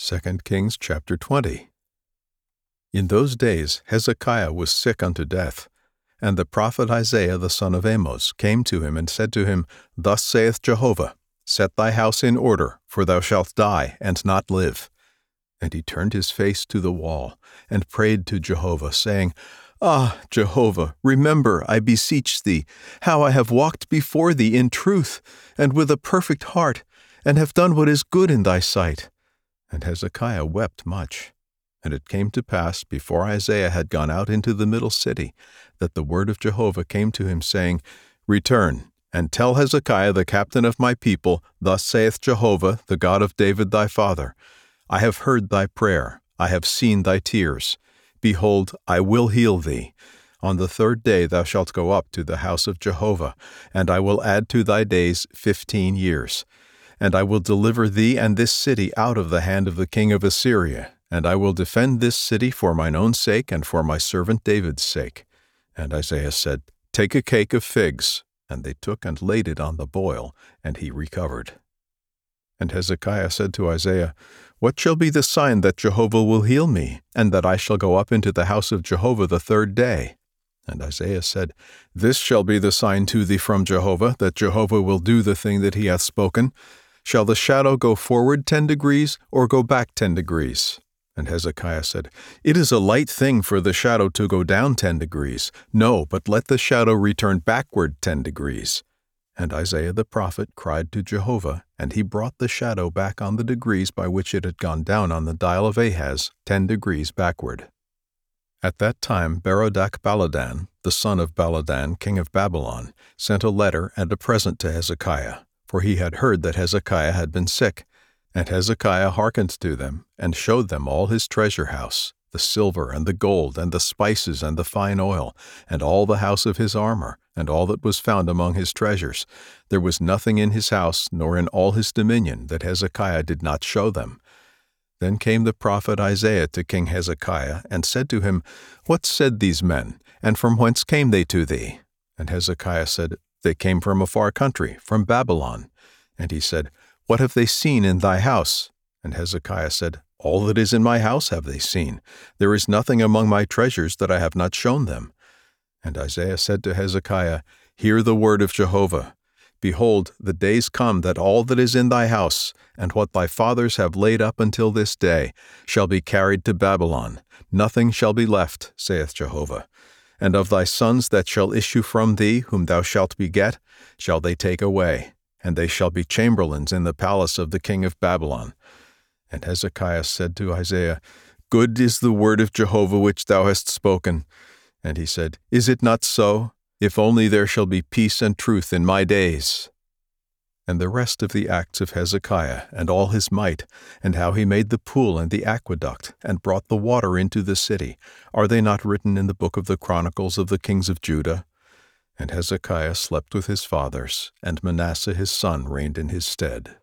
2 Kings chapter 20. In those days Hezekiah was sick unto death, and the prophet Isaiah the son of Amoz came to him and said to him, Thus saith Jehovah, Set thy house in order, for thou shalt die and not live. And he turned his face to the wall, and prayed to Jehovah, saying, Ah, Jehovah, remember, I beseech thee, how I have walked before thee in truth, and with a perfect heart, and have done what is good in thy sight. And Hezekiah wept much. And it came to pass, before Isaiah had gone out into the middle city, that the word of Jehovah came to him, saying, Return, and tell Hezekiah the captain of my people, Thus saith Jehovah, the God of David thy father, I have heard thy prayer, I have seen thy tears. Behold, I will heal thee. On the third day thou shalt go up to the house of Jehovah, and I will add to thy days 15 years. And I will deliver thee and this city out of the hand of the king of Assyria, and I will defend this city for mine own sake and for my servant David's sake. And Isaiah said, Take a cake of figs. And they took and laid it on the boil, and he recovered. And Hezekiah said to Isaiah, What shall be the sign that Jehovah will heal me, and that I shall go up into the house of Jehovah the third day? And Isaiah said, This shall be the sign to thee from Jehovah, that Jehovah will do the thing that he hath spoken. Shall the shadow go forward 10 degrees, or go back 10 degrees? And Hezekiah said, It is a light thing for the shadow to go down 10 degrees. No, but let the shadow return backward 10 degrees. And Isaiah the prophet cried to Jehovah, and he brought the shadow back on the degrees by which it had gone down on the dial of Ahaz 10 degrees backward. At that time Berodach-Baladan, the son of Baladan, king of Babylon, sent a letter and a present to Hezekiah, for he had heard that Hezekiah had been sick. And Hezekiah hearkened to them, and showed them all his treasure house, the silver and the gold, and the spices and the fine oil, and all the house of his armor, and all that was found among his treasures. There was nothing in his house, nor in all his dominion, that Hezekiah did not show them. Then came the prophet Isaiah to King Hezekiah, and said to him, What said these men, and from whence came they to thee? And Hezekiah said, They came from a far country, from Babylon. And he said, What have they seen in thy house? And Hezekiah said, All that is in my house have they seen. There is nothing among my treasures that I have not shown them. And Isaiah said to Hezekiah, Hear the word of Jehovah. Behold, the days come that all that is in thy house, and what thy fathers have laid up until this day, shall be carried to Babylon. Nothing shall be left, saith Jehovah. And of thy sons that shall issue from thee, whom thou shalt beget, shall they take away, and they shall be chamberlains in the palace of the king of Babylon. And Hezekiah said to Isaiah, Good is the word of Jehovah which thou hast spoken. And he said, Is it not so? If only there shall be peace and truth in my days. And the rest of the acts of Hezekiah, and all his might, and how he made the pool and the aqueduct, and brought the water into the city, are they not written in the book of the Chronicles of the kings of Judah? And Hezekiah slept with his fathers, and Manasseh his son reigned in his stead.